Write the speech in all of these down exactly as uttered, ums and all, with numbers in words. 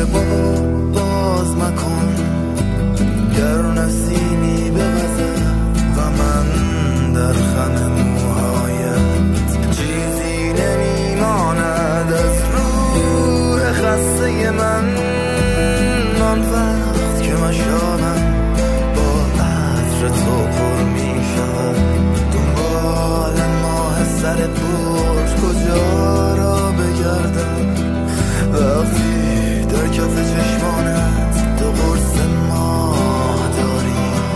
که باز مکن، گر نسیمی بوزد و من در خم موهایت چیزی نمیماند از روح خسته من. آن وقت که مشامم با عطر تو پر می شود، دنبال ماه سر برج کجا را بگردم وقتی در کف چشمانت دو قرص ماه داری.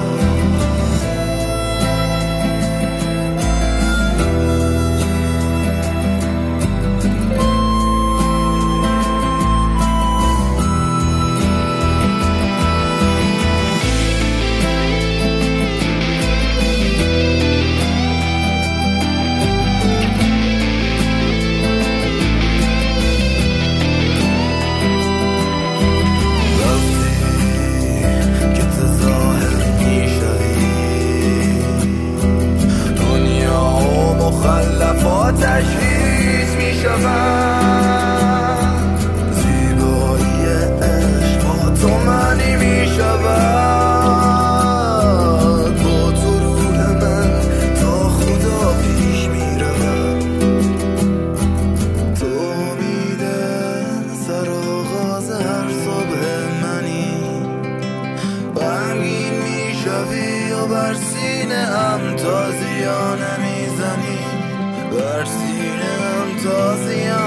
مخلفاتش هیچ می شود، زیبایی عشق با تو معنی می شود. با تو روح من تا خدا پیش می رود، تو میده سر آغاز هر صبح منی. غمگین می شوی و بر سینه هم تازیانه می زنی، بر سینه‌ام تازیانه